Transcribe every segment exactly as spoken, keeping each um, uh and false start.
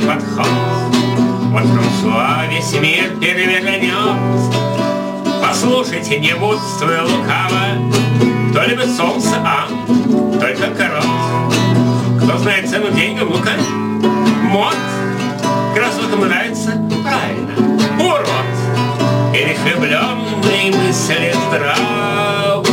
подход. Вот Франсуа весь мир перевернет. Послушайте, не будствуя лукаво, кто любит солнце, а только корот. Кто знает цену деньгам, ну-ка, мод. Красотам нравится, правильно, урод. Или влюбленные мысли здраво.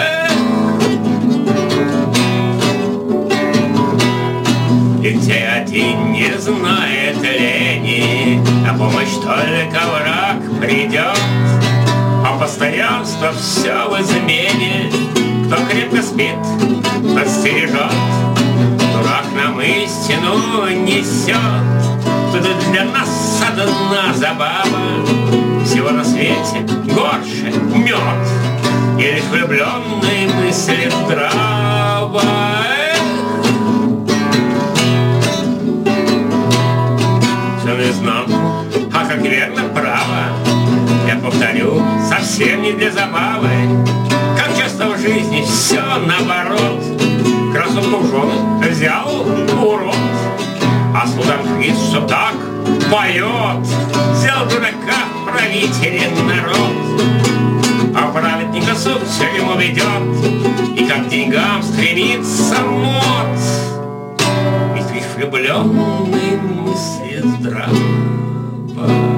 Ведь один не знает лени, а помощь только враг придет. А постоянство все в измене. Кто крепко спит, тот стережет. Дурак нам истину несет. Тут для нас одна забава. Всего на свете горше мед. И лишь влюбленные мысли здраво. Все наизнанку, а как верно право. Я повторю, совсем не для забавы. Как часто в жизни все наоборот. Красотку в жены взял урод, а слуганквиз все так поет. Взял дурака в правители народ, а праведника суд все ему ведет. И как к деньгам стремится мод. Ведь лишь влюбленные мысли здраво.